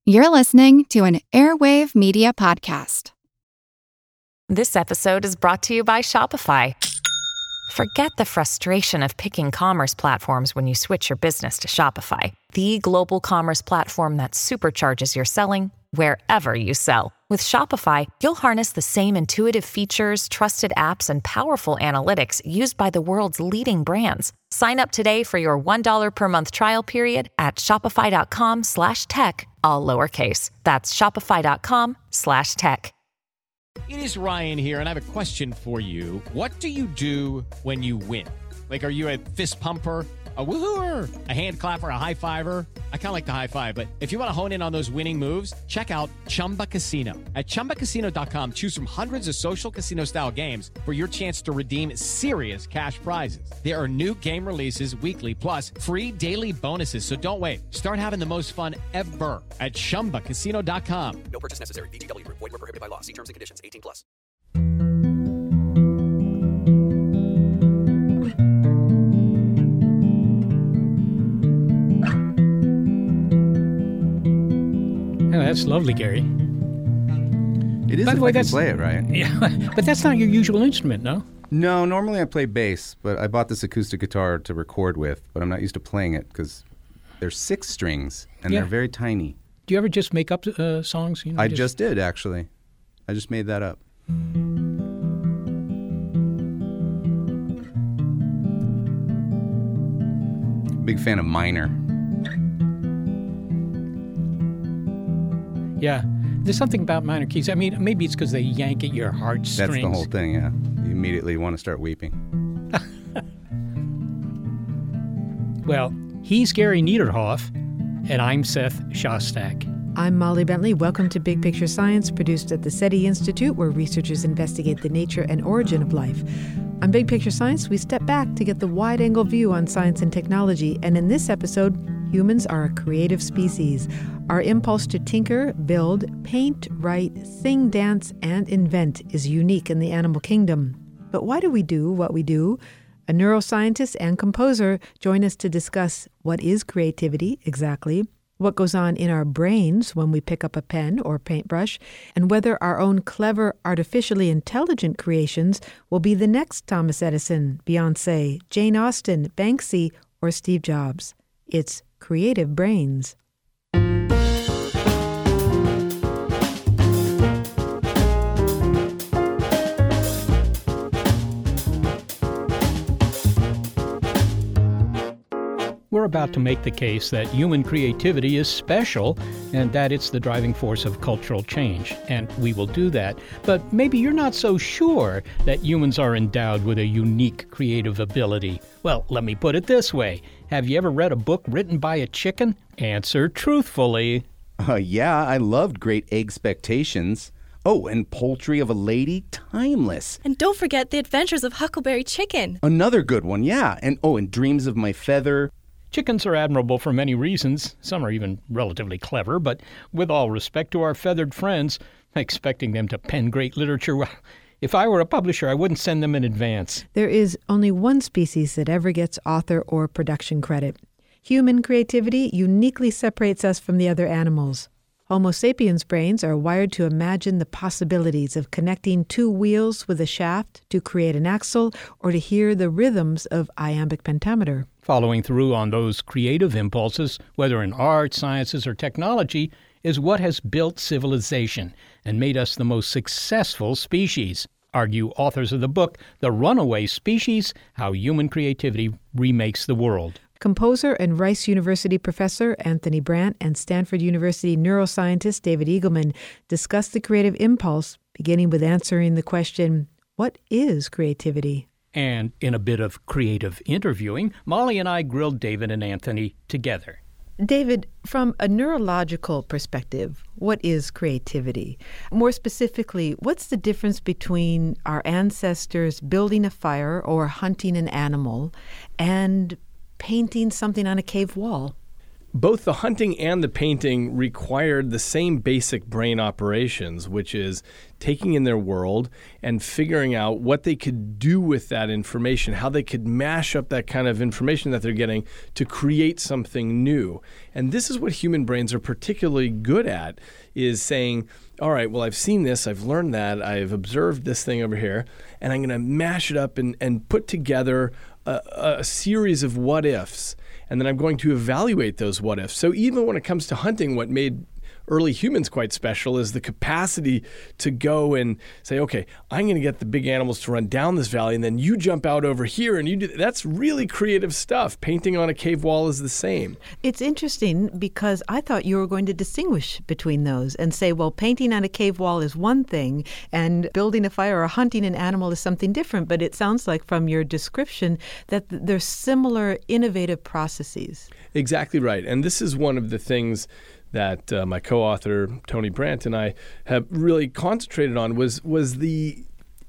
You're listening to an Airwave Media Podcast. This episode is brought to you by Shopify. Forget the frustration of picking commerce platforms when you switch your business to Shopify, the global commerce platform that supercharges your selling wherever you sell. With Shopify, you'll harness the same intuitive features, trusted apps, and powerful analytics used by the world's leading brands. Sign up today for your $1 per month trial period at shopify.com/tech, all lowercase. That's shopify.com/tech. It is Ryan here, and I have a question for you. What do you do when you win? Like, are you a fist pumper, a woo-hooer, a hand clapper, a high-fiver? I kind of like the high-five, but if you want to hone in on those winning moves, check out Chumba Casino. At ChumbaCasino.com, choose from hundreds of social casino-style games for your chance to redeem serious cash prizes. There are new game releases weekly, plus free daily bonuses, so don't wait. Start having the most fun ever at ChumbaCasino.com. No purchase necessary. VGW Group. Void where prohibited by law. See terms and conditions. 18+. Oh, that's lovely, Gary. It is By the if way, I can that's play it right. Yeah, but that's not your usual instrument, no? No, normally I play bass, but I bought this acoustic guitar to record with, but I'm not used to playing it because there's 6 strings and Yeah. they're very tiny. Do you ever just make up songs? You know, I just did, actually. I just made that up. Big fan of minor. Yeah. There's something about minor keys. I mean, maybe it's because they yank at your heartstrings. That's the whole thing, yeah. You immediately want to start weeping. Well, he's Gary Niederhoff, and I'm Seth Shostak. I'm Molly Bentley. Welcome to Big Picture Science, produced at the SETI Institute, where researchers investigate the nature and origin of life. On Big Picture Science, we step back to get the wide-angle view on science and technology. And in this episode, humans are a creative species. Our impulse to tinker, build, paint, write, sing, dance, and invent is unique in the animal kingdom. But why do we do what we do? A neuroscientist and composer join us to discuss what is creativity exactly, what goes on in our brains when we pick up a pen or paintbrush, and whether our own clever, artificially intelligent creations will be the next Thomas Edison, Beyoncé, Jane Austen, Banksy, or Steve Jobs. It's Creative Brains. We're about to make the case that human creativity is special and that it's the driving force of cultural change, and we will do that. But maybe you're not so sure that humans are endowed with a unique creative ability. Well, let me put it this way. Have you ever read a book written by a chicken? Answer truthfully. Yeah, I loved Great Expectations. Oh, and Poultry of a Lady, timeless. And don't forget The Adventures of Huckleberry Chicken. Another good one, yeah. And Dreams of My Feather. Chickens are admirable for many reasons. Some are even relatively clever, but with all respect to our feathered friends, expecting them to pen great literature, well, if I were a publisher, I wouldn't send them in advance. There is only one species that ever gets author or production credit. Human creativity uniquely separates us from the other animals. Homo sapiens' brains are wired to imagine the possibilities of connecting 2 wheels with a shaft to create an axle or to hear the rhythms of iambic pentameter. Following through on those creative impulses, whether in art, sciences, or technology, is what has built civilization and made us the most successful species. Argue authors of the book, The Runaway Species, How Human Creativity Remakes the World. Composer and Rice University professor Anthony Brandt and Stanford University neuroscientist David Eagleman discuss the creative impulse, beginning with answering the question, what is creativity? And in a bit of creative interviewing, Molly and I grilled David and Anthony together. David, from a neurological perspective, what is creativity? More specifically, what's the difference between our ancestors building a fire or hunting an animal and painting something on a cave wall? both the hunting and the painting required the same basic brain operations, which is taking in their world and figuring out what they could do with that information, how they could mash up that kind of information that they're getting to create something new. And this is what human brains are particularly good at, is saying, all right, well, I've seen this, I've learned that, I've observed this thing over here, and I'm going to mash it up and put together a series of what-ifs. And then I'm going to evaluate those what-ifs. So even when it comes to hunting, what made early humans quite special is the capacity to go and say, okay, I'm going to get the big animals to run down this valley, and then you jump out over here and you do. That's really creative stuff. Painting on a cave wall is the same. It's interesting because I thought you were going to distinguish between those and say, well, painting on a cave wall is one thing and building a fire or hunting an animal is something different. But it sounds like from your description that there's similar innovative processes. Exactly right. And this is one of the things that my co-author Tony Brandt and I have really concentrated on was the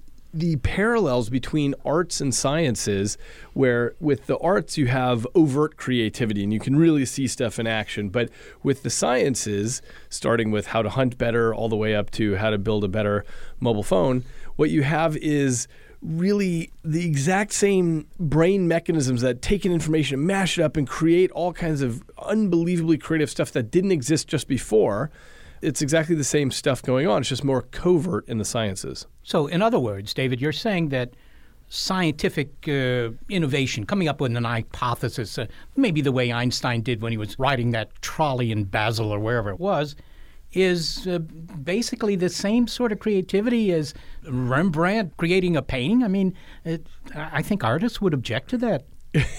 parallels between arts and sciences, where with the arts you have overt creativity and you can really see stuff in action. But with the sciences, starting with how to hunt better all the way up to how to build a better mobile phone, what you have is really the exact same brain mechanisms that take in information and mash it up and create all kinds of unbelievably creative stuff that didn't exist just before. It's exactly the same stuff going on. It's just more covert in the sciences. So in other words, David, you're saying that scientific innovation, coming up with an hypothesis, maybe the way Einstein did when he was riding that trolley in Basel or wherever it was, is basically the same sort of creativity as Rembrandt creating a painting? I mean, I think artists would object to that.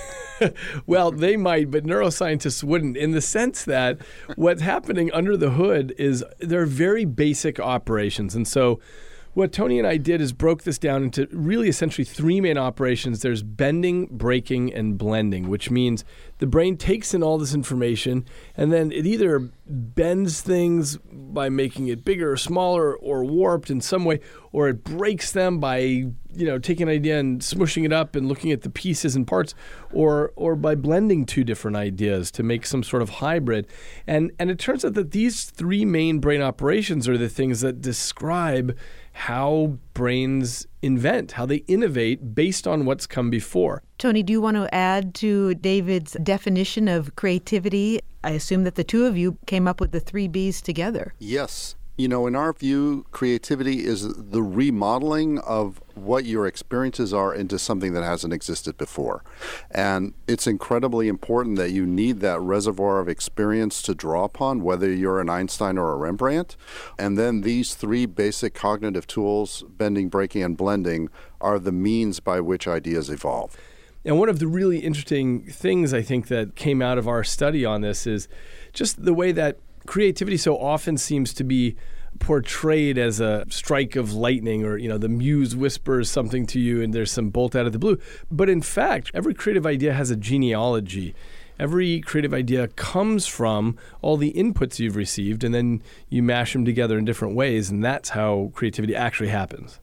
Well, they might, but neuroscientists wouldn't, in the sense that what's happening under the hood is there are very basic operations. And so what Tony and I did is broke this down into really essentially three main operations. There's bending, breaking, and blending, which means the brain takes in all this information and then it either bends things by making it bigger or smaller or warped in some way, or it breaks them by taking an idea and smushing it up and looking at the pieces and parts, or by blending two different ideas to make some sort of hybrid. And it turns out that these three main brain operations are the things that describe how brains invent, how they innovate based on what's come before. Tony, do you want to add to David's definition of creativity? I assume that the two of you came up with the 3 Bs together. Yes. In our view, creativity is the remodeling of what your experiences are into something that hasn't existed before. And it's incredibly important that you need that reservoir of experience to draw upon, whether you're an Einstein or a Rembrandt. And then these 3 basic cognitive tools, bending, breaking, and blending, are the means by which ideas evolve. And one of the really interesting things I think that came out of our study on this is just the way that creativity so often seems to be portrayed as a strike of lightning, or the muse whispers something to you and there's some bolt out of the blue. But in fact, every creative idea has a genealogy. Every creative idea comes from all the inputs you've received, and then you mash them together in different ways, and that's how creativity actually happens.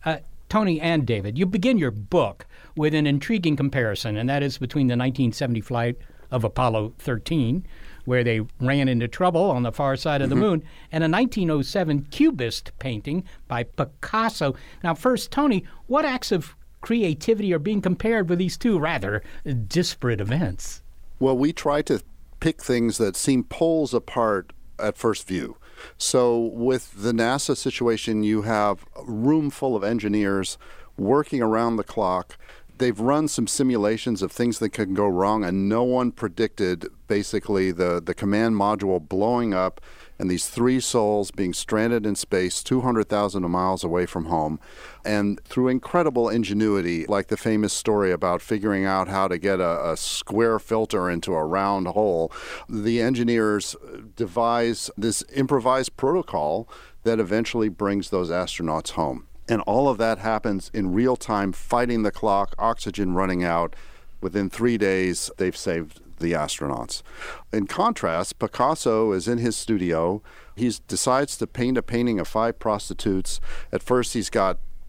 Tony and David, you begin your book with an intriguing comparison, and that is between the 1970 flight of Apollo 13, where they ran into trouble on the far side of the moon, and a 1907 Cubist painting by Picasso. Now, first, Tony, what acts of creativity are being compared with these two rather disparate events? Well, we try to pick things that seem poles apart at first view. So with the NASA situation, you have a room full of engineers working around the clock. They've run some simulations of things that can go wrong, and no one predicted basically the command module blowing up and these 3 souls being stranded in space 200,000 miles away from home. And through incredible ingenuity, like the famous story about figuring out how to get a square filter into a round hole, the engineers devise this improvised protocol that eventually brings those astronauts home. And all of that happens in real time, fighting the clock, oxygen running out. Within 3 days, they've saved the astronauts. In contrast, Picasso is in his studio. He decides to paint a painting of 5 prostitutes. At first, he's got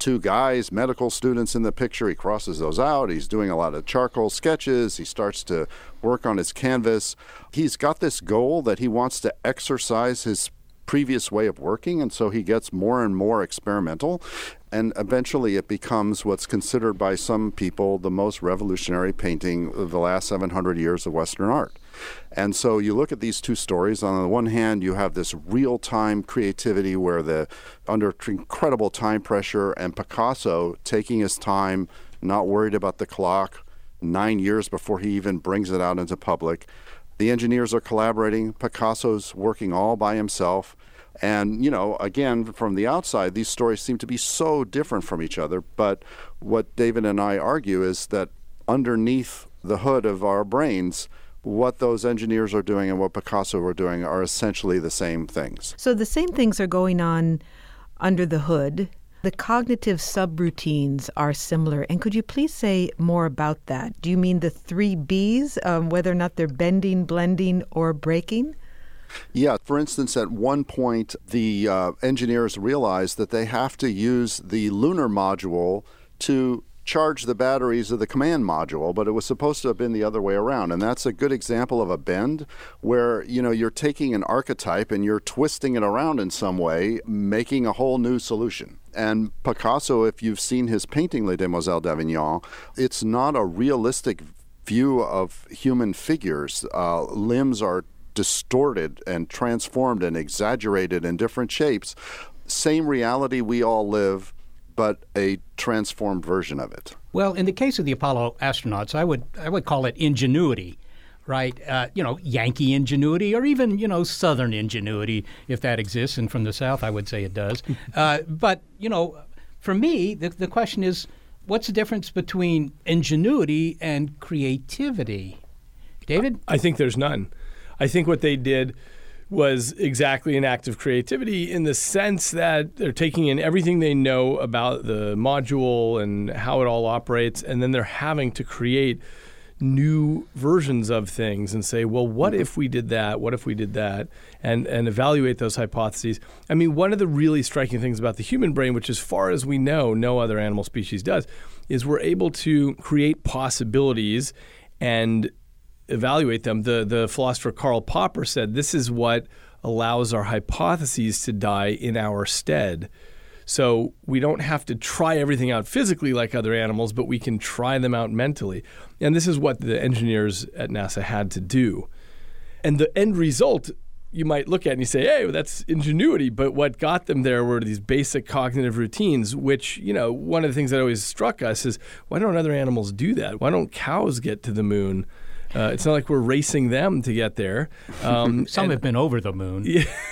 two guys, medical students in the picture. He crosses those out. He's doing a lot of charcoal sketches. He starts to work on his canvas. He's got this goal that he wants to exercise his previous way of working, and so he gets more and more experimental, and eventually it becomes what's considered by some people the most revolutionary painting of the last 700 years of Western art. And so you look at these two stories. On the one hand, you have this real-time creativity where under incredible time pressure, and Picasso taking his time, not worried about the clock, 9 years before he even brings it out into public. The engineers are collaborating. Picasso's working all by himself. And, again, from the outside, these stories seem to be so different from each other. But what David and I argue is that underneath the hood of our brains, what those engineers are doing and what Picasso were doing are essentially the same things. So the same things are going on under the hood. The cognitive subroutines are similar. And could you please say more about that? Do you mean the 3 Bs, whether or not they're bending, blending, or breaking? Yeah. For instance, at one point, the engineers realized that they have to use the lunar module to charge the batteries of the command module, but it was supposed to have been the other way around. And that's a good example of a bend where, you're taking an archetype and you're twisting it around in some way, making a whole new solution. And Picasso, if you've seen his painting Les Demoiselles d'Avignon, it's not a realistic view of human figures. Limbs are distorted and transformed and exaggerated in different shapes. Same reality we all live, but a transformed version of it. Well, in the case of the Apollo astronauts, I would call it ingenuity, right? Yankee ingenuity, or even, Southern ingenuity, if that exists. And from the South, I would say it does. But, for me, the question is, what's the difference between ingenuity and creativity? David? I think there's none. I think what they did was exactly an act of creativity in the sense that they're taking in everything they know about the module and how it all operates, and then they're having to create new versions of things and say, well, what if we did that? What if we did that? And evaluate those hypotheses. I mean, one of the really striking things about the human brain, which as far as we know, no other animal species does, is we're able to create possibilities and evaluate them. The philosopher Karl Popper said this is what allows our hypotheses to die in our stead. So we don't have to try everything out physically like other animals, but we can try them out mentally. And this is what the engineers at NASA had to do. And the end result you might look at and you say, hey, well, that's ingenuity. But what got them there were these basic cognitive routines, which, one of the things that always struck us is, why don't other animals do that? Why don't cows get to the moon? It's not like we're racing them to get there. Some have been over the moon.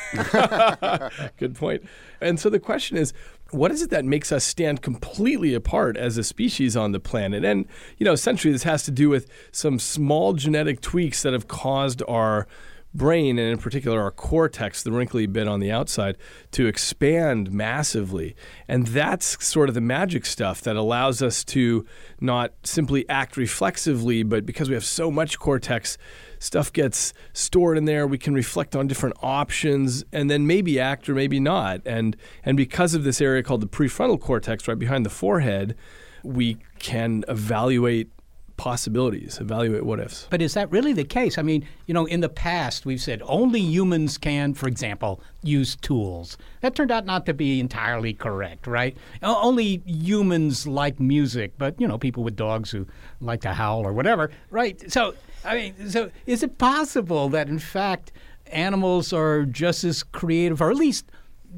Yeah. Good point. And so the question is, what is it that makes us stand completely apart as a species on the planet? And, essentially this has to do with some small genetic tweaks that have caused our brain, and in particular our cortex, the wrinkly bit on the outside, to expand massively. And that's sort of the magic stuff that allows us to not simply act reflexively, but because we have so much cortex, stuff gets stored in there. We can reflect on different options and then maybe act or maybe not. And because of this area called the prefrontal cortex right behind the forehead, we can evaluate possibilities, evaluate what ifs. But is that really the case? I mean, in the past, we've said only humans can, for example, use tools. That turned out not to be entirely correct, right? Only humans like music, but, people with dogs who like to howl or whatever, right? So is it possible that, in fact, animals are just as creative, or at least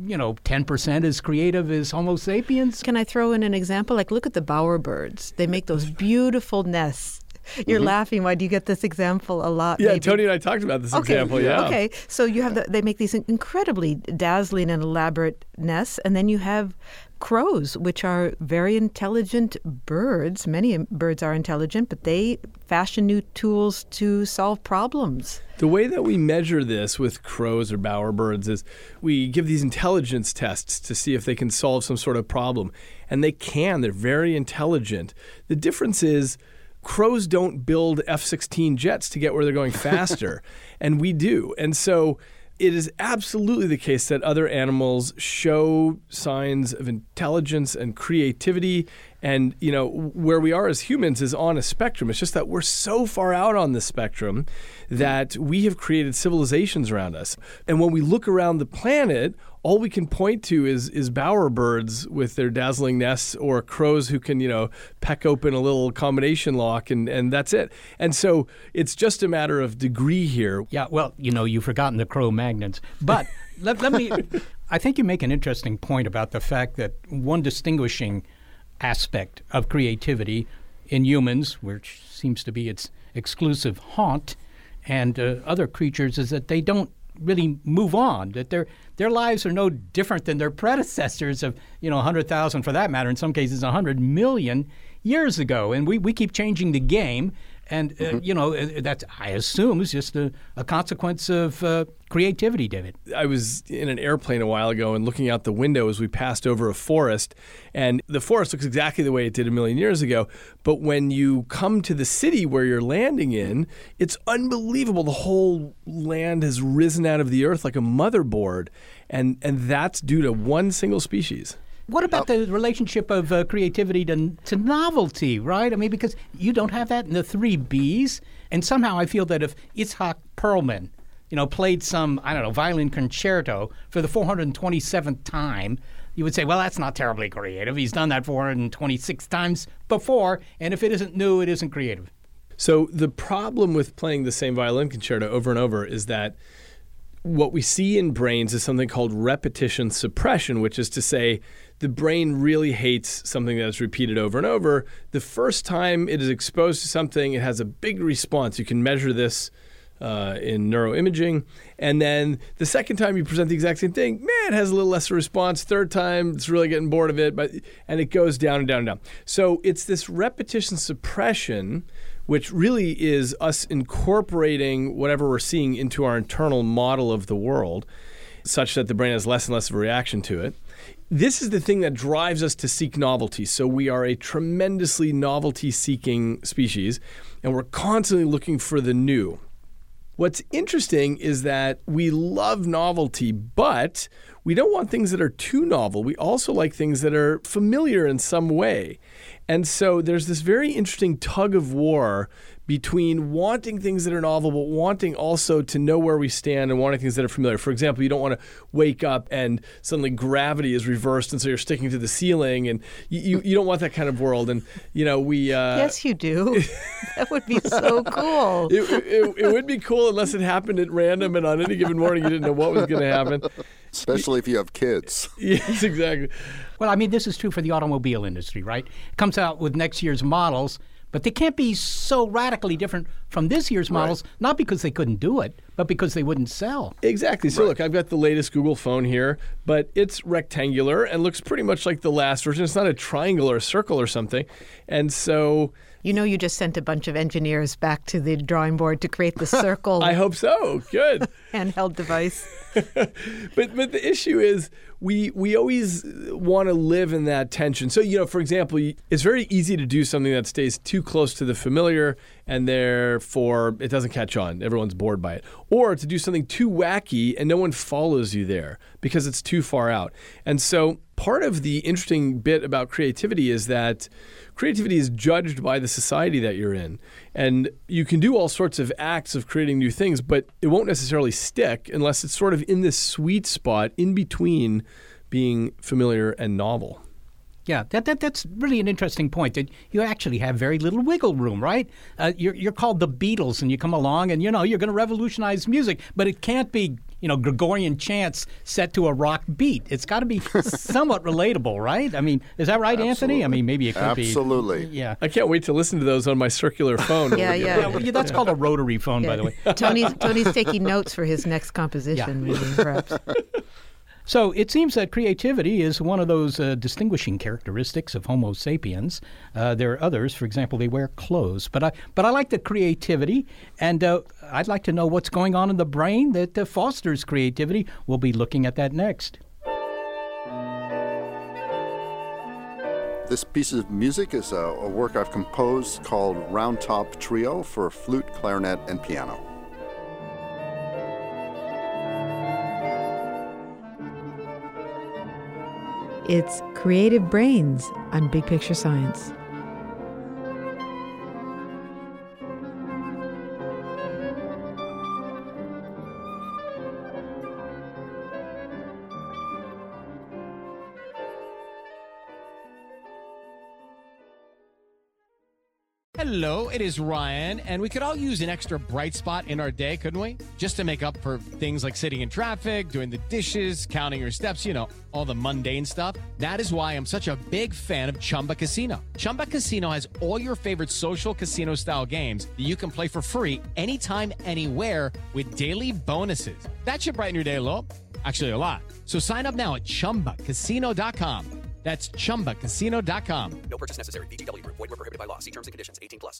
10% as creative as Homo sapiens? Can I throw in an example? Like, look at the bowerbirds. They make those beautiful nests. You're laughing. Why do you get this example a lot? Yeah, maybe? Tony and I talked about this example, yeah. Okay, so you have they make these incredibly dazzling and elaborate nests, and then you have crows, which are very intelligent birds. Many birds are intelligent, but they fashion new tools to solve problems. The way that we measure this with crows or bowerbirds is we give these intelligence tests to see if they can solve some sort of problem. And they can. They're very intelligent. The difference is crows don't build F-16 jets to get where they're going faster, and we do. And so it is absolutely the case that other animals show signs of intelligence and creativity. And, where we are as humans is on a spectrum. It's just that we're so far out on the spectrum that we have created civilizations around us. And when we look around the planet, all we can point to is bowerbirds with their dazzling nests, or crows who can, peck open a little combination lock, and that's it. And so it's just a matter of degree here. Yeah, well, you've forgotten the Cro-Magnons. But let me, I think you make an interesting point about the fact that one distinguishing aspect of creativity in humans, which seems to be its exclusive haunt, and other creatures, is that they don't really move on, that their lives are no different than their predecessors of 100,000, for that matter, in some cases 100 million years ago. And we keep changing the game. And, that, I assume, is just a consequence of creativity, David. I was in an airplane a while ago and looking out the window as we passed over a forest. And the forest looks exactly the way it did a million years ago. But when you come to the city where you're landing in, it's unbelievable. The whole land has risen out of the earth like a motherboard. And that's due to one single species. What about the relationship of creativity to novelty, right? I mean, because you don't have that in the 3 Bs. And somehow I feel that if Itzhak Perlman, played some, violin concerto for the 427th time, you would say, well, that's not terribly creative. He's done that 426 times before. And if it isn't new, it isn't creative. So the problem with playing the same violin concerto over and over is that what we see in brains is something called repetition suppression, which is to say the brain really hates something that is repeated over and over. The first time it is exposed to something, it has a big response. You can measure this in neuroimaging. And then the second time you present the exact same thing, it has a little less response. Third time, it's really getting bored of it, and it goes down and down and down. So it's this repetition suppression, which really is us incorporating whatever we're seeing into our internal model of the world, such that the brain has less and less of a reaction to it. This is the thing that drives us to seek novelty. So we are a tremendously novelty-seeking species, and we're constantly looking for the new. What's interesting is that we love novelty, but we don't want things that are too novel. We also like things that are familiar in some way. And so there's this very interesting tug of war between wanting things that are novel, but wanting also to know where we stand and wanting things that are familiar. For example, you don't want to wake up and suddenly gravity is reversed, and so you're sticking to the ceiling, and you don't want that kind of world. And we yes, you do. That would be so cool. It would be cool unless it happened at random, and on any given morning you didn't know what was going to happen. Especially if you have kids. Yes, exactly. Well, I mean, this is true for the automobile industry, right? It comes out with next year's models, but they can't be so radically different from this year's models, not because they couldn't do it, but because they wouldn't sell. Exactly. So look, I've got the latest Google phone here, but it's rectangular and looks pretty much like the last version. It's not a triangle or a circle or something. And so... you just sent a bunch of engineers back to the drawing board to create the circle. I hope so. Good. Handheld device. But the issue is we always want to live in that tension. So, for example, it's very easy to do something that stays too close to the familiar and therefore it doesn't catch on. Everyone's bored by it. Or to do something too wacky and no one follows you there because it's too far out. And so part of the interesting bit about creativity is that creativity is judged by the society that you're in. And you can do all sorts of acts of creating new things, but it won't necessarily stick unless it's sort of in this sweet spot in between being familiar and novel. Yeah, that's really an interesting point, that you actually have very little wiggle room, right? You're called the Beatles, and you come along and, you're going to revolutionize music, but it can't be, Gregorian chants set to a rock beat. It's got to be somewhat relatable, right? I mean, is that right, Absolutely. Anthony? I mean, maybe it could be. Absolutely. Yeah. I can't wait to listen to those on my circular phone. Yeah, well, that's called a rotary phone, by the way. Tony's taking notes for his next composition, maybe, perhaps. So it seems that creativity is one of those distinguishing characteristics of Homo sapiens. There are others. For example, they wear clothes. But I like the creativity, and I'd like to know what's going on in the brain that fosters creativity. We'll be looking at that next. This piece of music is a work I've composed called Round Top Trio for flute, clarinet, and piano. It's Creative Brains on Big Picture Science. Hello, it is Ryan, and we could all use an extra bright spot in our day, couldn't we? Just to make up for things like sitting in traffic, doing the dishes, counting your steps, all the mundane stuff. That is why I'm such a big fan of Chumba Casino. Chumba Casino has all your favorite social casino-style games that you can play for free anytime, anywhere with daily bonuses. That should brighten your day a little. Actually, a lot. So sign up now at ChumbaCasino.com. That's ChumbaCasino.com. No purchase necessary. VGW Group. Void where prohibited by law. See terms and conditions. 18+.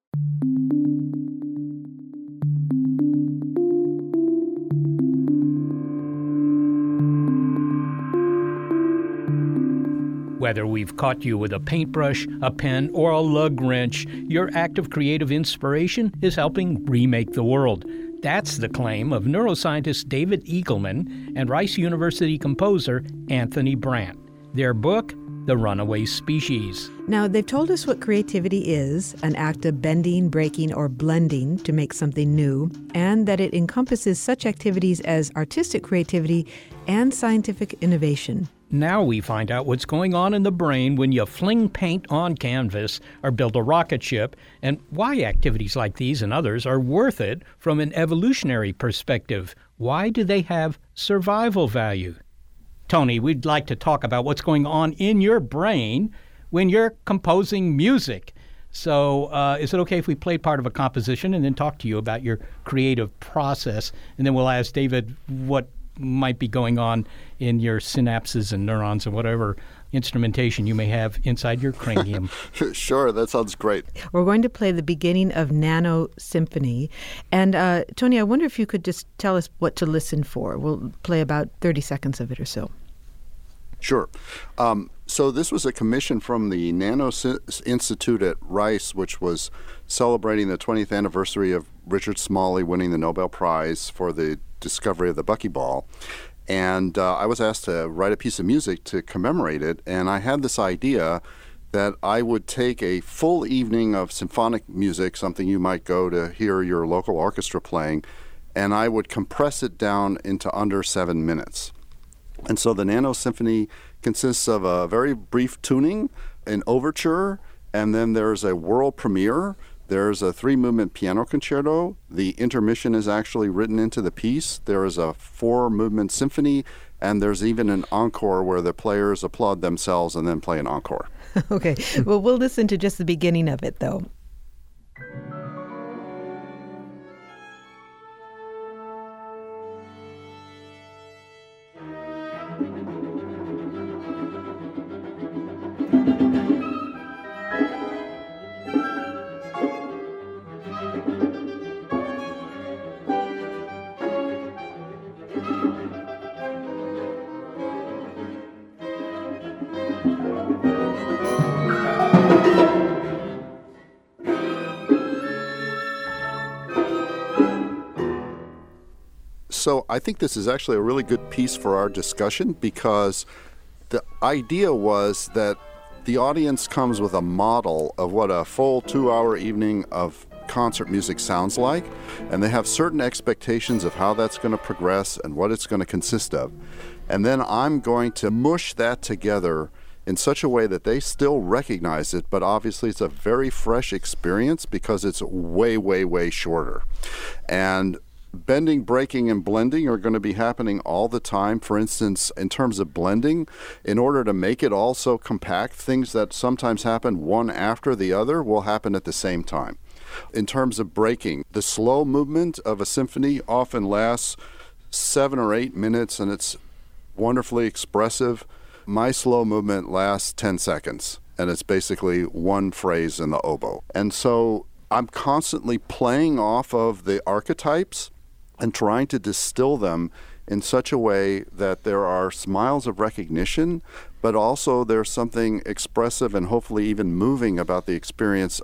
Whether we've caught you with a paintbrush, a pen, or a lug wrench, your act of creative inspiration is helping remake the world. That's the claim of neuroscientist David Eagleman and Rice University composer Anthony Brandt. Their book, The Runaway Species. Now, they've told us what creativity is, an act of bending, breaking, or blending to make something new, and that it encompasses such activities as artistic creativity and scientific innovation. Now we find out what's going on in the brain when you fling paint on canvas or build a rocket ship, and why activities like these and others are worth it from an evolutionary perspective. Why do they have survival value? Tony, we'd like to talk about what's going on in your brain when you're composing music. So is it okay if we play part of a composition and then talk to you about your creative process? And then we'll ask David what might be going on in your synapses and neurons and whatever instrumentation you may have inside your cranium. Sure, that sounds great. We're going to play the beginning of Nano Symphony. And Tony, I wonder if you could just tell us what to listen for. We'll play about 30 seconds of it or so. Sure. So this was a commission from the Nano Institute at Rice, which was celebrating the 20th anniversary of Richard Smalley winning the Nobel Prize for the discovery of the buckyball. And I was asked to write a piece of music to commemorate it, and I had this idea that I would take a full evening of symphonic music, something you might go to hear your local orchestra playing, and I would compress it down into under 7 minutes. And so the Nano Symphony consists of a very brief tuning, an overture, and then there's a world premiere. There's a 3-movement piano concerto. The intermission is actually written into the piece. There is a 4-movement symphony, and there's even an encore where the players applaud themselves and then play an encore. Okay. Well, we'll listen to just the beginning of it, though. So I think this is actually a really good piece for our discussion, because the idea was that the audience comes with a model of what a full 2-hour evening of concert music sounds like, and they have certain expectations of how that's going to progress and what it's going to consist of. And then I'm going to mush that together in such a way that they still recognize it, but obviously it's a very fresh experience because it's way, way, way shorter. And bending, breaking, and blending are going to be happening all the time. For instance, in terms of blending, in order to make it all so compact, things that sometimes happen one after the other will happen at the same time. In terms of breaking, the slow movement of a symphony often lasts 7 or 8 minutes, and it's wonderfully expressive. My slow movement lasts 10 seconds, and it's basically one phrase in the oboe. And so I'm constantly playing off of the archetypes and trying to distill them in such a way that there are smiles of recognition, but also there's something expressive and hopefully even moving about the experience of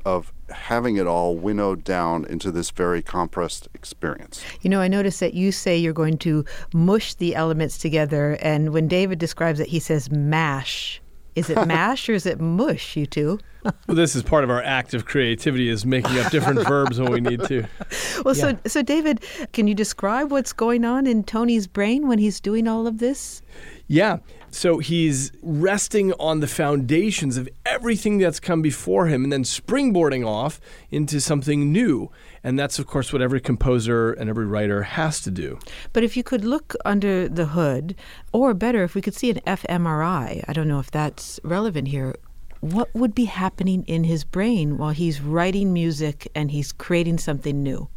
having it all winnowed down into this very compressed experience. You know, I noticed that you say you're going to mush the elements together, and when David describes it, he says mash. Is it mash or is it mush, you two? Well, this is part of our act of creativity, is making up different verbs when we need to. Well, so David, can you describe what's going on in Tony's brain when he's doing all of this? Yeah. So he's resting on the foundations of everything that's come before him and then springboarding off into something new. And that's, of course, what every composer and every writer has to do. But if you could look under the hood, or better, if we could see an fMRI, I don't know if that's relevant here, what would be happening in his brain while he's writing music and he's creating something new?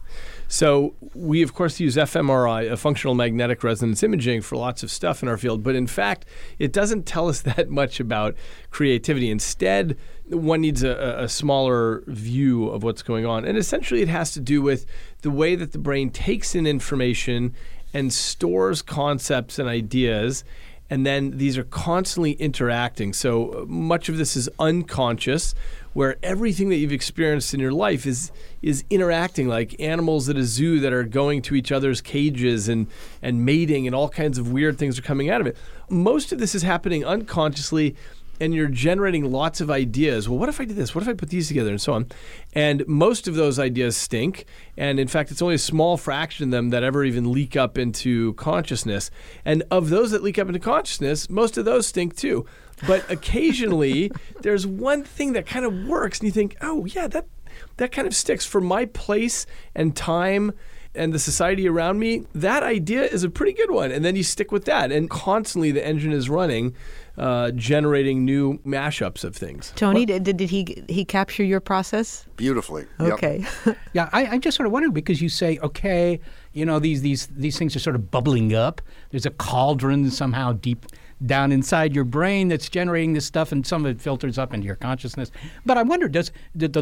So we, of course, use fMRI, a functional magnetic resonance imaging, for lots of stuff in our field. But in fact, it doesn't tell us that much about creativity. Instead, one needs a smaller view of what's going on. And essentially, it has to do with the way that the brain takes in information and stores concepts and ideas. And then these are constantly interacting. So much of this is unconscious, where everything that you've experienced in your life is interacting, like animals at a zoo that are going to each other's cages and mating, and all kinds of weird things are coming out of it. Most of this is happening unconsciously, and you're generating lots of ideas. Well, what if I did this? What if I put these together? And so on. And most of those ideas stink. And in fact, it's only a small fraction of them that ever even leak up into consciousness. And of those that leak up into consciousness, most of those stink too. But occasionally, there's one thing that kind of works, and you think, oh, yeah, that kind of sticks. For my place and time and the society around me, that idea is a pretty good one. And then you stick with that. And constantly the engine is running, generating new mashups of things. Tony, did he capture your process? Beautifully. Okay. Yep. Yeah, I just sort of wonder, because you say, okay, you know, these things are sort of bubbling up. There's a cauldron somehow deep down inside your brain that's generating this stuff, and some of it filters up into your consciousness. But I wonder, does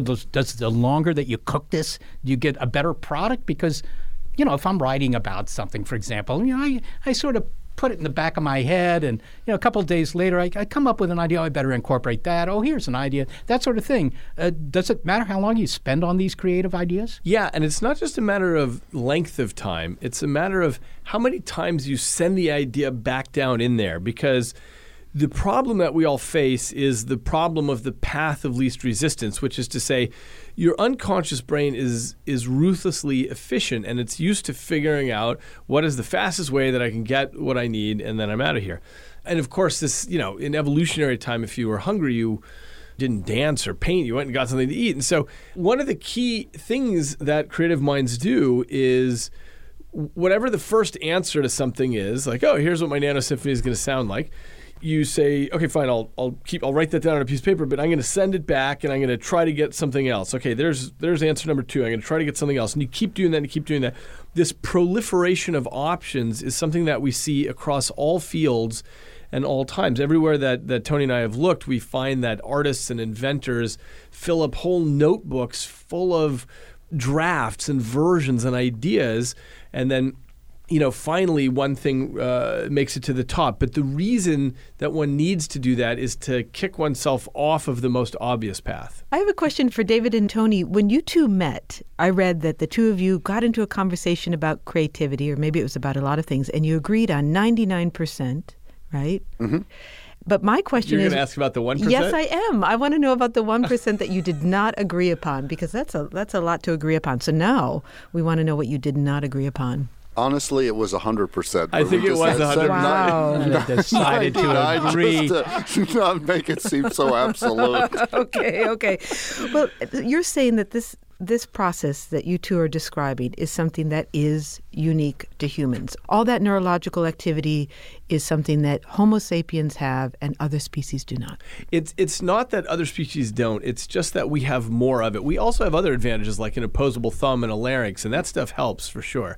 the longer that you cook this, do you get a better product? Because, you know, if I'm writing about something, for example, you know, I sort of put it in the back of my head, and, you know, a couple of days later, I come up with an idea. I better incorporate that. Oh, here's an idea. That sort of thing. Does it matter how long you spend on these creative ideas? Yeah, and it's not just a matter of length of time. It's a matter of how many times you send the idea back down in there, because the problem that we all face is the problem of the path of least resistance, which is to say your unconscious brain is ruthlessly efficient, and it's used to figuring out what is the fastest way that I can get what I need, and then I'm out of here. And of course, this, you know, in evolutionary time, if you were hungry, you didn't dance or paint, you went and got something to eat. And so one of the key things that creative minds do is whatever the first answer to something is, like, oh, here's what my Nano Symphony is going to sound like. You say, okay, fine, I'll write that down on a piece of paper, but I'm going to send it back, and I'm going to try to get something else. Okay, there's answer number 2. I'm going to try to get something else. And you keep doing that and you keep doing that. This proliferation of options is something that we see across all fields and all times. Everywhere that Tony and I have looked, we find that artists and inventors fill up whole notebooks full of drafts and versions and ideas, and then, you know, finally one thing makes it to the top. But the reason that one needs to do that is to kick oneself off of the most obvious path. I have a question for David and Tony. When you two met, I read that the two of you got into a conversation about creativity, or maybe it was about a lot of things, and you agreed on 99%, right? Mm-hmm. But my question is... You're going to ask about the 1%? Yes, I am. I want to know about the 1% that you did not agree upon, because that's a lot to agree upon. So now we want to know what you did not agree upon. Honestly, it was 100%. I think it was 100%. Wow. Decided to agree. Just to not make it seem so absolute. Okay. Well, you're saying that this process that you two are describing is something that is unique to humans. All that neurological activity is something that Homo sapiens have and other species do not. It's not that other species don't. It's just that we have more of it. We also have other advantages, like an opposable thumb and a larynx, and that stuff helps for sure.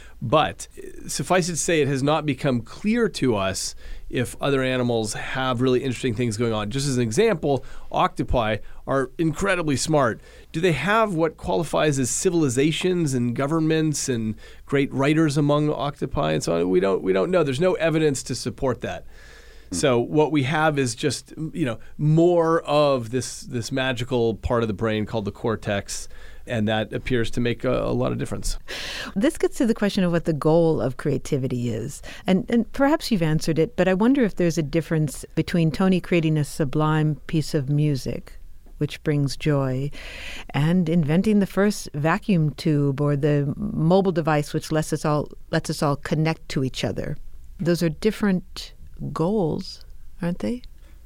But suffice it to say, it has not become clear to us if other animals have really interesting things going on. Just as an example, octopi are incredibly smart. Do they have what qualifies as civilizations and governments and great writers among octopi and so on? We don't know. There's no evidence to support that. So what we have is just, more of this magical part of the brain called the cortex, and that appears to make a lot of difference. This gets to the question of what the goal of creativity is. And perhaps you've answered it, but I wonder if there's a difference between Tony creating a sublime piece of music, which brings joy, and inventing the first vacuum tube or the mobile device which lets us all connect to each other. Those are different goals, aren't they?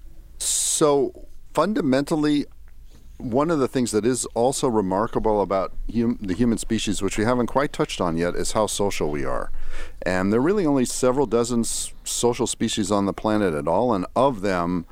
So fundamentally, one of the things that is also remarkable about the human species, which we haven't quite touched on yet, is how social we are. And there are really only several dozen social species on the planet at all, and of them,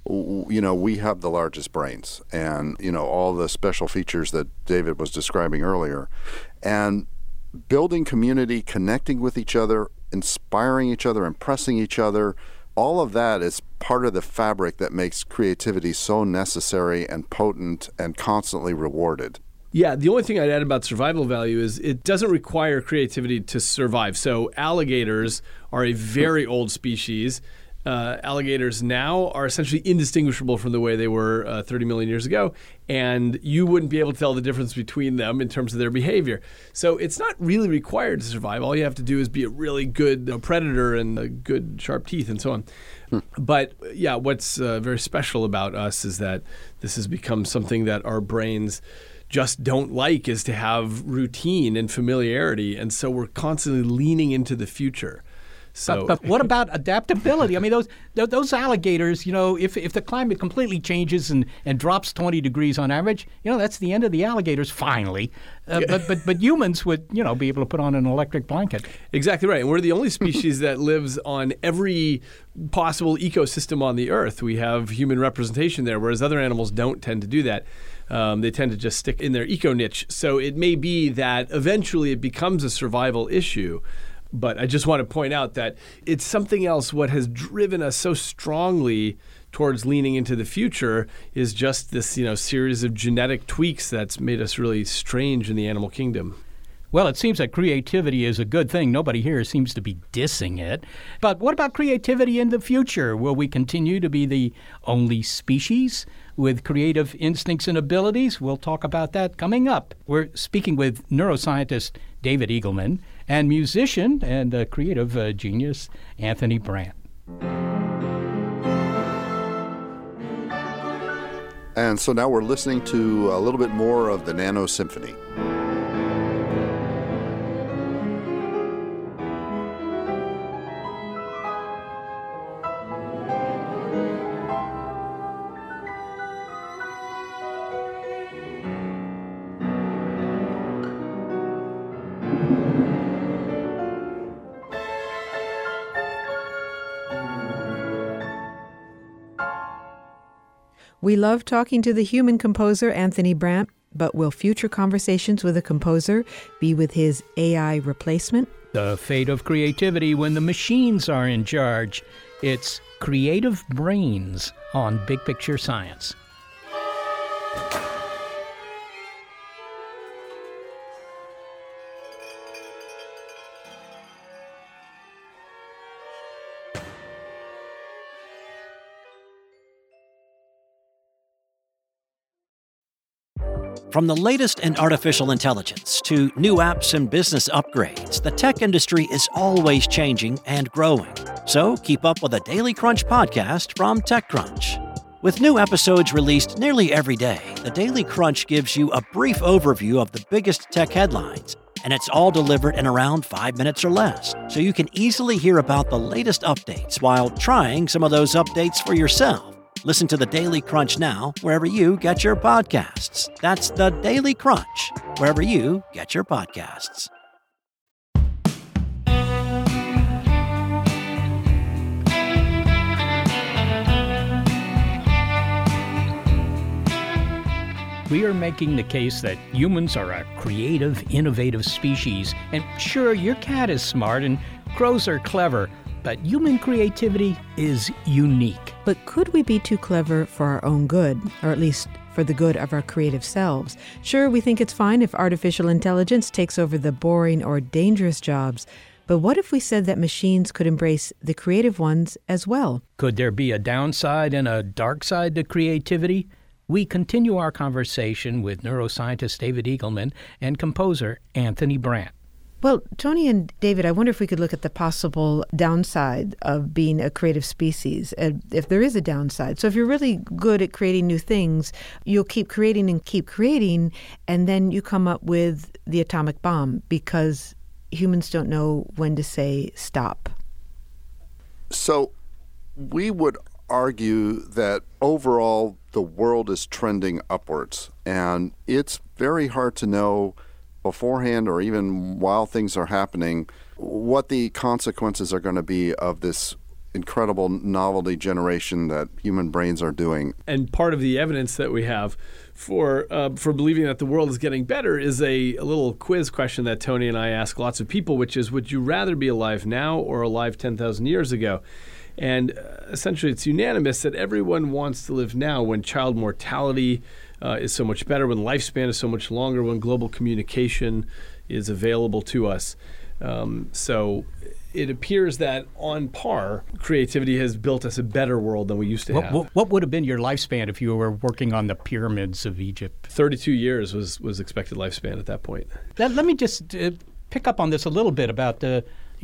we have the largest brains and, all the special features that David was describing earlier. And building community, connecting with each other, inspiring each other, impressing each other, all of that is part of the fabric that makes creativity so necessary and potent and constantly rewarded. Yeah, the only thing I'd add about survival value is it doesn't require creativity to survive. So alligators are a very old species. Alligators now are essentially indistinguishable from the way they were 30 million years ago, and you wouldn't be able to tell the difference between them in terms of their behavior. So it's not really required to survive. All you have to do is be a really good predator and good sharp teeth and so on. But yeah, what's very special about us is that this has become something that our brains just don't like, is to have routine and familiarity, and so we're constantly leaning into the future. So, but what about adaptability? I mean, those alligators, if the climate completely changes and drops 20 degrees on average, that's the end of the alligators finally. But humans would, be able to put on an electric blanket. Exactly right. And we're the only species that lives on every possible ecosystem on the Earth. We have human representation there, whereas other animals don't tend to do that. They tend to just stick in their eco niche. So it may be that eventually it becomes a survival issue. But I just want to point out that it's something else. What has driven us so strongly towards leaning into the future is just this, series of genetic tweaks that's made us really strange in the animal kingdom. Well, it seems that creativity is a good thing. Nobody here seems to be dissing it. But what about creativity in the future? Will we continue to be the only species with creative instincts and abilities? We'll talk about that coming up. We're speaking with neuroscientist David Eagleman and musician and creative genius Anthony Brandt. And so now we're listening to a little bit more of the Nano Symphony. We love talking to the human composer, Anthony Brandt, but will future conversations with a composer be with his AI replacement? The fate of creativity when the machines are in charge. It's Creative Brains on Big Picture Science. From the latest in artificial intelligence to new apps and business upgrades, the tech industry is always changing and growing. So keep up with the Daily Crunch podcast from TechCrunch. With new episodes released nearly every day, the Daily Crunch gives you a brief overview of the biggest tech headlines, and it's all delivered in around 5 minutes or less, so you can easily hear about the latest updates while trying some of those updates for yourself. Listen to the Daily Crunch now, wherever you get your podcasts. That's the Daily Crunch, wherever you get your podcasts. We are making the case that humans are a creative, innovative species. And sure, your cat is smart and crows are clever, but human creativity is unique. But could we be too clever for our own good, or at least for the good of our creative selves? Sure, we think it's fine if artificial intelligence takes over the boring or dangerous jobs, But what if we said that machines could embrace the creative ones as well? Could there be a downside and a dark side to creativity? We continue our conversation with neuroscientist David Eagleman and composer Anthony Brandt. Well, Tony and David, I wonder if we could look at the possible downside of being a creative species, if there is a downside. So if you're really good at creating new things, you'll keep creating, and then you come up with the atomic bomb because humans don't know when to say stop. So we would argue that overall the world is trending upwards, and it's very hard to know beforehand or even while things are happening what the consequences are going to be of this incredible novelty generation that human brains are doing. And part of the evidence that we have for believing that the world is getting better is a little quiz question that Tony and I ask lots of people, which is, would you rather be alive now or alive 10,000 years ago? And essentially it's unanimous that everyone wants to live now when child mortality is so much better, when lifespan is so much longer, when global communication is available to us. So it appears that on par, creativity has built us a better world than we used to have. What would have been your lifespan if you were working on the pyramids of Egypt? 32 years was expected lifespan at that point. Let me just pick up on this a little bit about the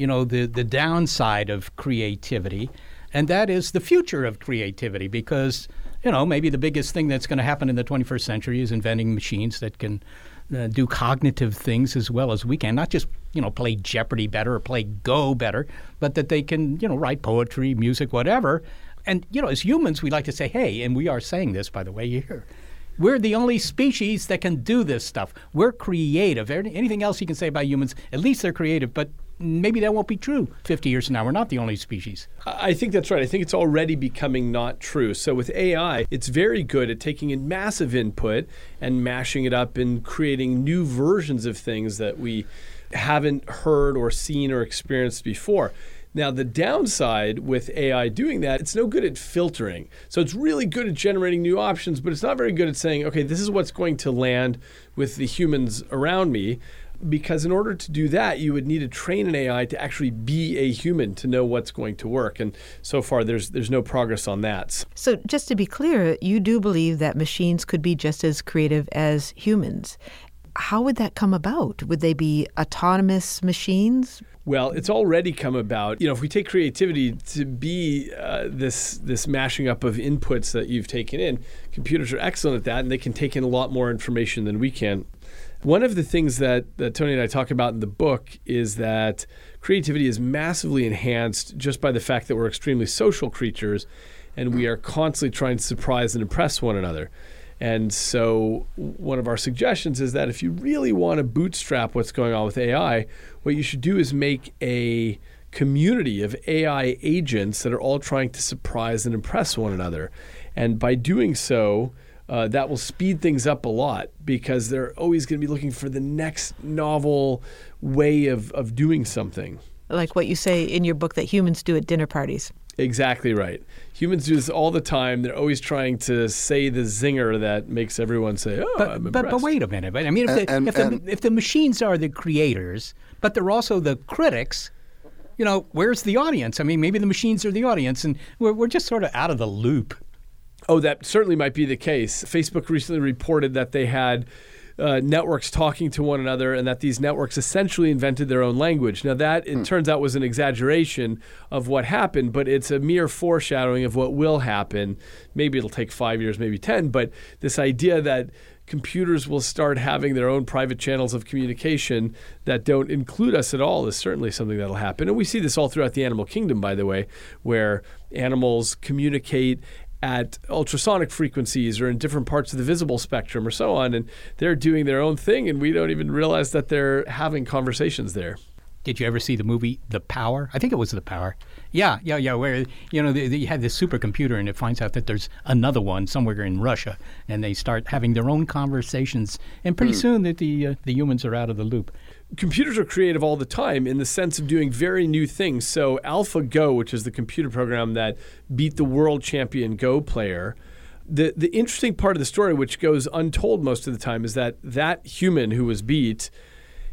downside of creativity, and that is the future of creativity, because maybe the biggest thing that's going to happen in the 21st century is inventing machines that can do cognitive things as well as we can, not just play Jeopardy better or play Go better, but that they can write poetry, music, whatever. And as humans, we like to say, hey, and we are saying this, by the way, here, we're the only species that can do this stuff. We're creative. Anything else you can say about humans, at least they're creative, but maybe that won't be true 50 years from now. We're not the only species. I think that's right. I think it's already becoming not true. So with AI, it's very good at taking in massive input and mashing it up and creating new versions of things that we haven't heard or seen or experienced before. Now, the downside with AI doing that, it's no good at filtering. So it's really good at generating new options, but it's not very good at saying, okay, this is what's going to land with the humans around me. Because in order to do that, you would need to train an AI to actually be a human to know what's going to work. And so far, there's no progress on that. So just to be clear, you do believe that machines could be just as creative as humans. How would that come about? Would they be autonomous machines? Well, it's already come about. If we take creativity to be this mashing up of inputs that you've taken in, computers are excellent at that, and they can take in a lot more information than we can. One of the things that Tony and I talk about in the book is that creativity is massively enhanced just by the fact that we're extremely social creatures and we are constantly trying to surprise and impress one another. And so one of our suggestions is that if you really want to bootstrap what's going on with AI, what you should do is make a community of AI agents that are all trying to surprise and impress one another. And by doing so, that will speed things up a lot because they're always going to be looking for the next novel way of doing something. Like what you say in your book that humans do at dinner parties. Exactly right. Humans do this all the time. They're always trying to say the zinger that makes everyone say, "Oh, I'm impressed." But wait a minute. I mean, if the machines are the creators, but they're also the critics, where's the audience? I mean, maybe the machines are the audience, and we're just sort of out of the loop. Oh, that certainly might be the case. Facebook recently reported that they had networks talking to one another and that these networks essentially invented their own language. Now that, it turns out, was an exaggeration of what happened, but it's a mere foreshadowing of what will happen. Maybe it'll take 5 years, maybe 10, but this idea that computers will start having their own private channels of communication that don't include us at all is certainly something that'll happen. And we see this all throughout the animal kingdom, by the way, where animals communicate at ultrasonic frequencies or in different parts of the visible spectrum or so on, and they're doing their own thing, and we don't even realize that they're having conversations there. Did you ever see the movie The Power? I think it was The Power. Yeah, where, they had this supercomputer and it finds out that there's another one somewhere in Russia, and they start having their own conversations, and pretty soon that the humans are out of the loop. Computers are creative all the time in the sense of doing very new things. So AlphaGo, which is the computer program that beat the world champion Go player, the interesting part of the story, which goes untold most of the time, is that human who was beat,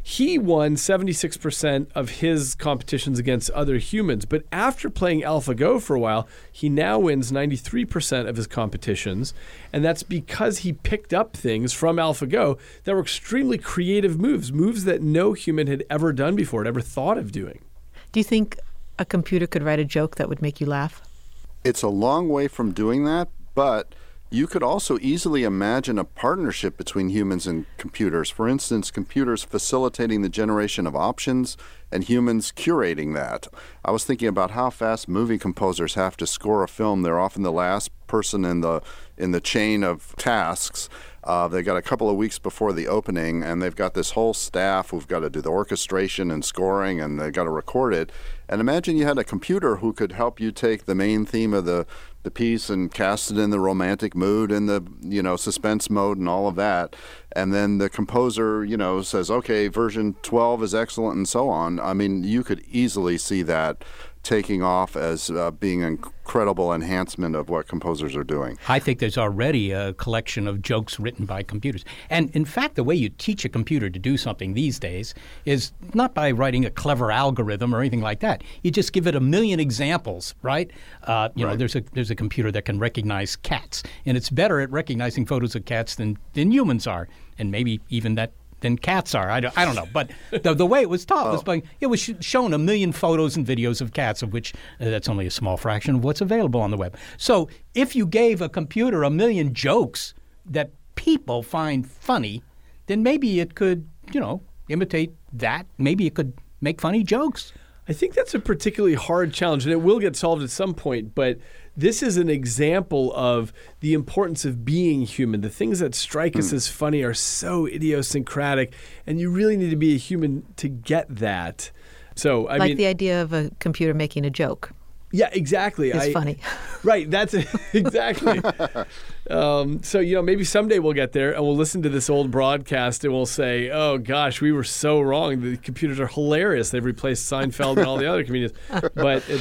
he won 76% of his competitions against other humans. But after playing AlphaGo for a while, he now wins 93% of his competitions. And that's because he picked up things from AlphaGo that were extremely creative moves that no human had ever done before, had ever thought of doing. Do you think a computer could write a joke that would make you laugh? It's a long way from doing that, but you could also easily imagine a partnership between humans and computers. For instance, computers facilitating the generation of options and humans curating that. I was thinking about how fast movie composers have to score a film. They're often the last person in the chain of tasks. They got a couple of weeks before the opening, and they've got this whole staff who've got to do the orchestration and scoring, and they've got to record it. And imagine you had a computer who could help you take the main theme of the piece and cast it in the romantic mood and the suspense mode and all of that. And then the composer says, okay, version 12 is excellent and so on. I mean, you could easily see that taking off as being an incredible enhancement of what composers are doing. I think there's already a collection of jokes written by computers. And in fact, the way you teach a computer to do something these days is not by writing a clever algorithm or anything like that. You just give it a million examples, right? You know, there's a computer that can recognize cats, and it's better at recognizing photos of cats than humans are, and maybe even than cats are. I don't know. But the way it was taught was by, it was shown a million photos and videos of cats, of which that's only a small fraction of what's available on the web. So if you gave a computer a million jokes that people find funny, then maybe it could, imitate that. Maybe it could make funny jokes. I think that's a particularly hard challenge, and it will get solved at some point, but this is an example of the importance of being human. The things that strike us as funny are so idiosyncratic, and you really need to be a human to get that. So, I mean, the idea of a computer making a joke. Yeah, exactly. It's funny. Right, that's it. Exactly. So, maybe someday we'll get there and we'll listen to this old broadcast and we'll say, oh, gosh, we were so wrong. The computers are hilarious. They've replaced Seinfeld and all the other comedians. But it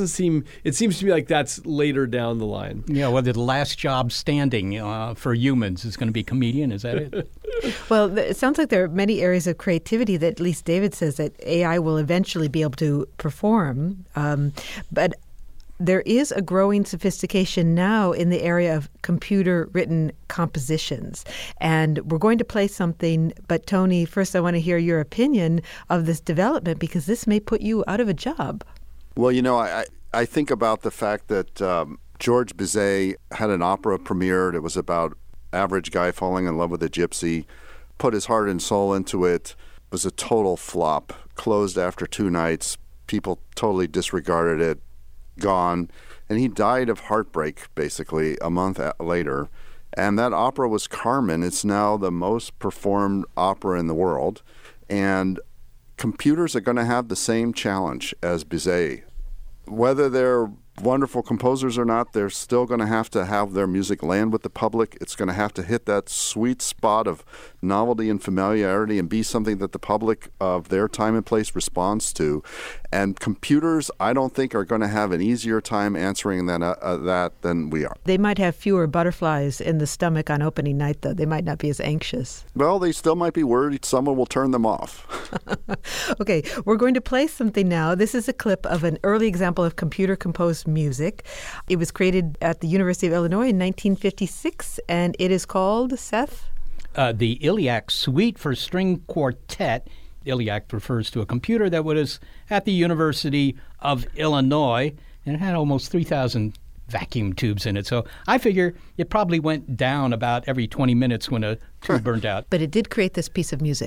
seems to me like that's later down the line. Yeah, well, the last job standing for humans is going to be comedian. Is that it? Well, it sounds like there are many areas of creativity that at least David says that AI will eventually be able to perform. But there is a growing sophistication now in the area of computer-written compositions. And we're going to play something, but Tony, first I want to hear your opinion of this development because this may put you out of a job. Well, I think about the fact that George Bizet had an opera premiered. It was about average guy falling in love with a gypsy, put his heart and soul into it. It was a total flop, closed after 2 nights. People totally disregarded it. Gone, and he died of heartbreak basically a month later. And that opera was Carmen. It's now the most performed opera in the world, and computers are going to have the same challenge as Bizet. Whether they're wonderful composers or not, they're still going to have their music land with the public. It's going to have to hit that sweet spot of novelty and familiarity and be something that the public of their time and place responds to. And computers, I don't think, are going to have an easier time answering that than we are. They might have fewer butterflies in the stomach on opening night, though. They might not be as anxious. Well, they still might be worried someone will turn them off. Okay, we're going to play something now. This is a clip of an early example of computer-composed music. It was created at the University of Illinois in 1956, and it is called, Seth? The Iliac Suite for String Quartet. Iliac refers to a computer that was at the University of Illinois, and it had almost 3,000 vacuum tubes in it. So I figure it probably went down about every 20 minutes when a tube burned out. But it did create this piece of music.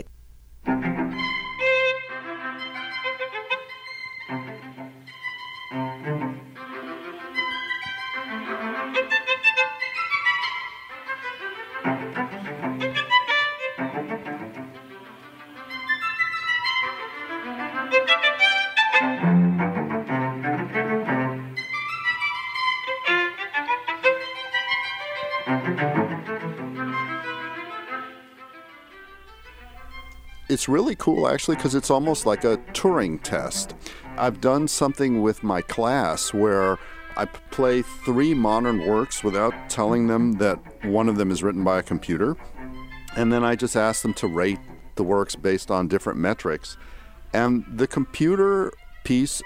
It's really cool, actually, because it's almost like a Turing test. I've done something with my class where I play 3 modern works without telling them that one of them is written by a computer. And then I just ask them to rate the works based on different metrics. And the computer piece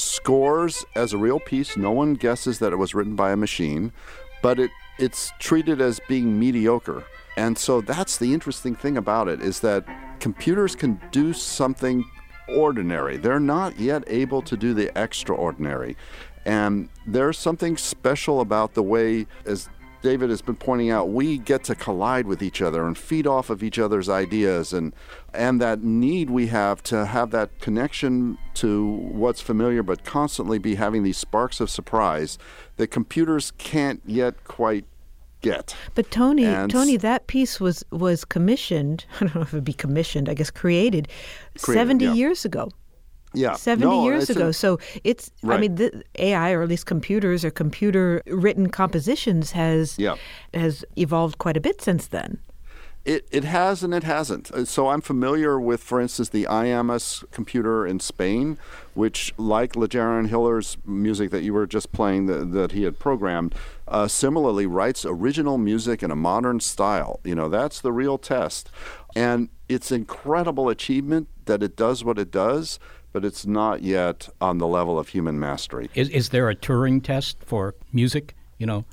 scores as a real piece. No one guesses that it was written by a machine, but it's treated as being mediocre. And so that's the interesting thing about it, is that computers can do something ordinary. They're not yet able to do the extraordinary. And there's something special about the way, as David has been pointing out, we get to collide with each other and feed off of each other's ideas, and that need we have to have that connection to what's familiar, but constantly be having these sparks of surprise that computers can't yet quite get. But Tony, that piece was commissioned. I don't know if it would be commissioned. I guess created 70 years ago. Yeah, 70 years ago. So it's, right. I mean, the AI, or at least computers or computer-written compositions has evolved quite a bit since then. It has and it hasn't. So I'm familiar with, for instance, the IAMAS computer in Spain, which, like Lejaron Hiller's music that you were just playing that he had programmed, similarly writes original music in a modern style. You know, that's the real test. And it's incredible achievement that it does what it does, but it's not yet on the level of human mastery. Is there a Turing test for music? You know,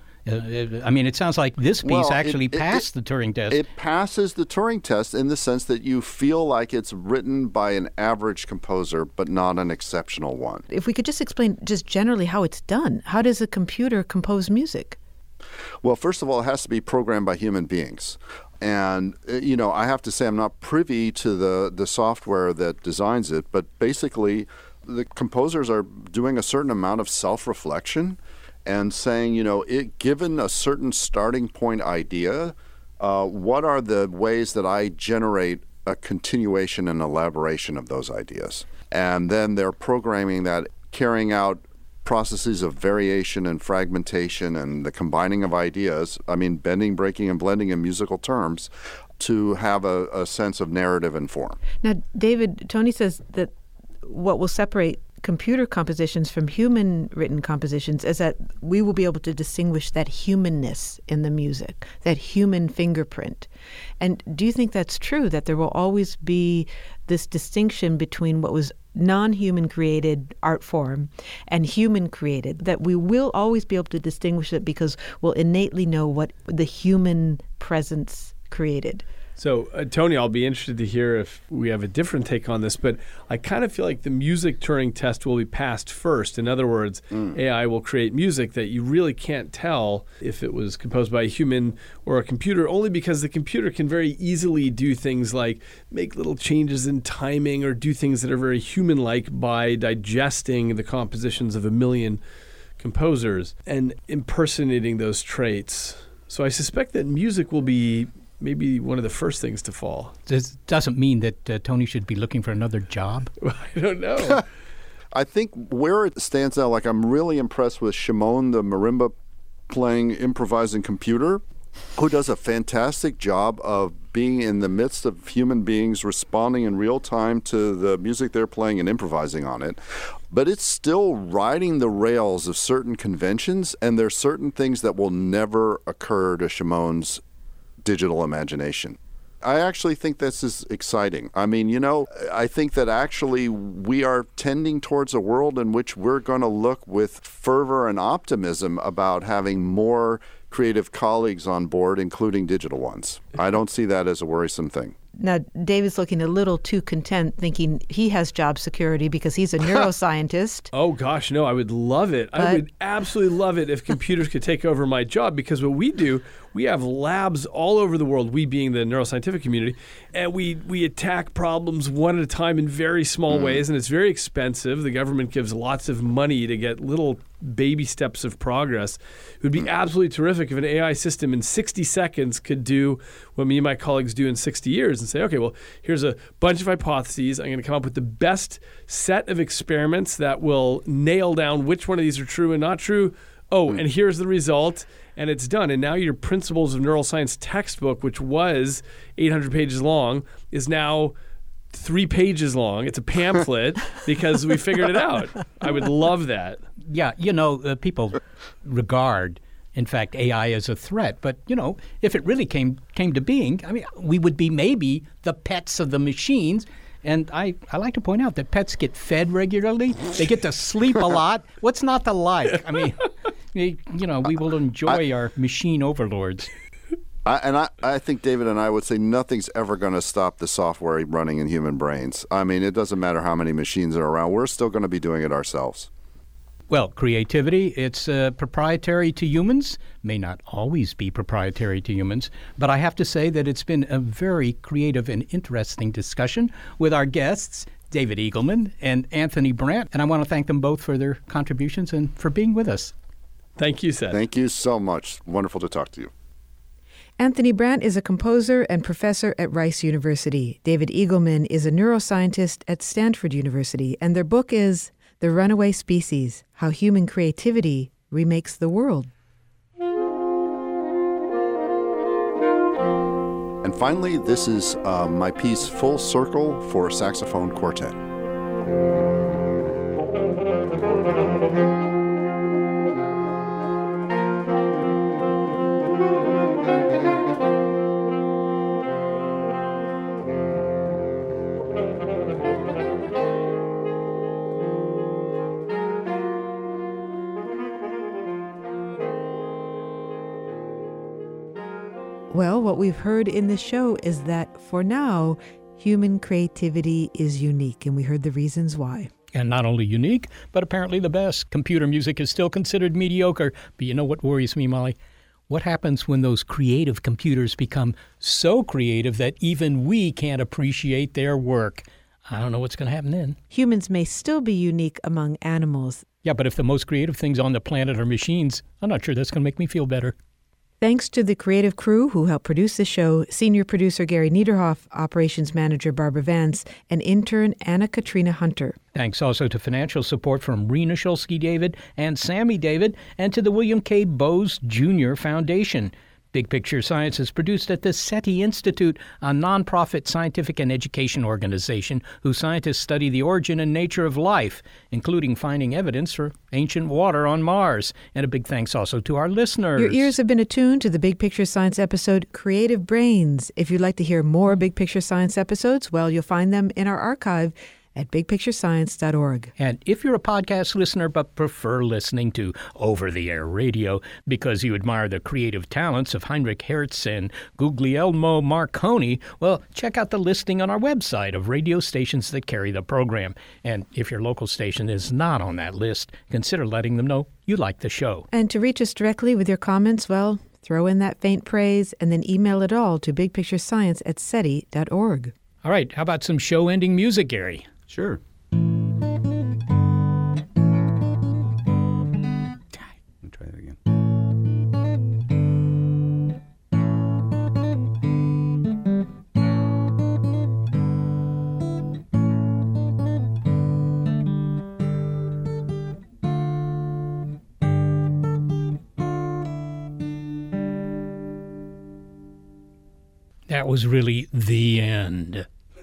I mean, it sounds like this piece passed the Turing test. It passes the Turing test in the sense that you feel like it's written by an average composer, but not an exceptional one. If we could just explain just generally how it's done. How does a computer compose music? Well, first of all, it has to be programmed by human beings. And, you know, I have to say I'm not privy to the software that designs it, but basically the composers are doing a certain amount of self-reflection and saying, you know, given a certain starting point idea, what are the ways that I generate a continuation and elaboration of those ideas? And then they're programming that, carrying out processes of variation and fragmentation and the combining of ideas, I mean, bending, breaking, and blending in musical terms, to have a sense of narrative and form. Now, David, Tony says that what will separate computer compositions from human-written compositions is that we will be able to distinguish that humanness in the music, that human fingerprint. And do you think that's true, that there will always be this distinction between what was non-human created art form and human created, that we will always be able to distinguish it because we'll innately know what the human presence created? So, Tony, I'll be interested to hear if we have a different take on this, but I kind of feel like the music Turing test will be passed first. In other words, AI will create music that you really can't tell if it was composed by a human or a computer, only because the computer can very easily do things like make little changes in timing or do things that are very human-like by digesting the compositions of a million composers and impersonating those traits. So I suspect that music will be maybe one of the first things to fall. This doesn't mean that Tony should be looking for another job. I don't know. I think where it stands out, like I'm really impressed with Shimon, the marimba playing, improvising computer, who does a fantastic job of being in the midst of human beings, responding in real time to the music they're playing and improvising on it. But it's still riding the rails of certain conventions, and there's certain things that will never occur to Shimon's digital imagination. I actually think this is exciting. I mean, you know, I think that actually we are tending towards a world in which we're going to look with fervor and optimism about having more creative colleagues on board, including digital ones. I don't see that as a worrisome thing. Now, David's looking a little too content, thinking he has job security because he's a neuroscientist. Oh, gosh, no, I would love it. I would absolutely love it if computers could take over my job, because what we do, we have labs all over the world, we being the neuroscientific community, and we attack problems one at a time in very small ways, and it's very expensive. The government gives lots of money to get little baby steps of progress. It would be absolutely terrific if an AI system in 60 seconds could do what me and my colleagues do in 60 years and say, okay, well, here's a bunch of hypotheses. I'm going to come up with the best set of experiments that will nail down which one of these are true and not true. Oh, and here's the result, and it's done. And now your Principles of Neuroscience textbook, which was 800 pages long, is now 3 pages long. It's a pamphlet because we figured it out. I would love that. Yeah, you know, people regard in fact, AI as a threat. But, if it really came to being, we would be maybe the pets of the machines. And I like to point out that pets get fed regularly. They get to sleep a lot. What's not to like? We will enjoy our machine overlords. I think David and I would say nothing's ever going to stop the software running in human brains. It doesn't matter how many machines are around. We're still going to be doing it ourselves. Well, creativity, it's proprietary to humans, may not always be proprietary to humans, but I have to say that it's been a very creative and interesting discussion with our guests, David Eagleman and Anthony Brandt, and I want to thank them both for their contributions and for being with us. Thank you, Seth. Thank you so much. Wonderful to talk to you. Anthony Brandt is a composer and professor at Rice University. David Eagleman is a neuroscientist at Stanford University, and their book is The Runaway Species: How Human Creativity Remakes the World. And finally, this is my piece, Full Circle, for saxophone quartet. Well, what we've heard in this show is that for now, human creativity is unique, and we heard the reasons why. And not only unique, but apparently the best. Computer music is still considered mediocre. But you know what worries me, Molly? What happens when those creative computers become so creative that even we can't appreciate their work? I don't know what's going to happen then. Humans may still be unique among animals. Yeah, but if the most creative things on the planet are machines, I'm not sure that's going to make me feel better. Thanks to the creative crew who helped produce the show, senior producer Gary Niederhoff, operations manager Barbara Vance, and intern Anna Katrina Hunter. Thanks also to financial support from Rena Shulsky-David and Sammy David, and to the William K. Bowes Jr. Foundation. Big Picture Science is produced at the SETI Institute, a nonprofit scientific and education organization whose scientists study the origin and nature of life, including finding evidence for ancient water on Mars. And a big thanks also to our listeners. Your ears have been attuned to the Big Picture Science episode, Creative Brains. If you'd like to hear more Big Picture Science episodes, well, you'll find them in our archive at bigpicturescience.org. And if you're a podcast listener but prefer listening to over-the-air radio because you admire the creative talents of Heinrich Hertz and Guglielmo Marconi, well, check out the listing on our website of radio stations that carry the program. And if your local station is not on that list, consider letting them know you like the show. And to reach us directly with your comments, well, throw in that faint praise and then email it all to bigpicturescience@seti.org. All right, how about some show-ending music, Gary? Sure. Let me try that again. That was really the end.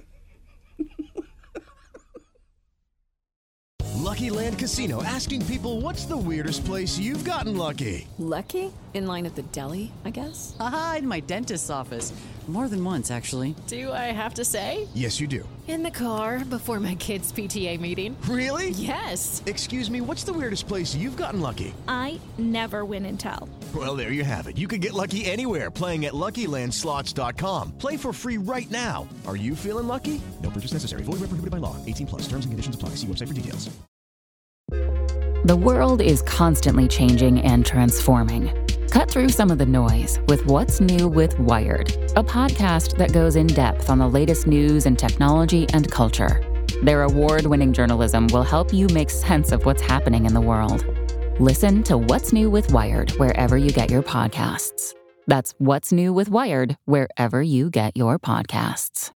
Lucky Land Casino, asking people, what's the weirdest place you've gotten lucky? Lucky? In line at the deli, I guess? Aha, in my dentist's office. More than once, actually. Do I have to say? Yes, you do. In the car before my kids' PTA meeting. Really? Yes. Excuse me, what's the weirdest place you've gotten lucky? I never win and tell. Well, there you have it. You can get lucky anywhere, playing at LuckyLandSlots.com. Play for free right now. Are you feeling lucky? No purchase necessary. Void where prohibited by law. 18+. Terms and conditions apply. See website for details. The world is constantly changing and transforming. Cut through some of the noise with What's New with Wired, a podcast that goes in depth on the latest news and technology and culture. Their award-winning journalism will help you make sense of what's happening in the world. Listen to What's New with Wired wherever you get your podcasts. That's What's New with Wired wherever you get your podcasts.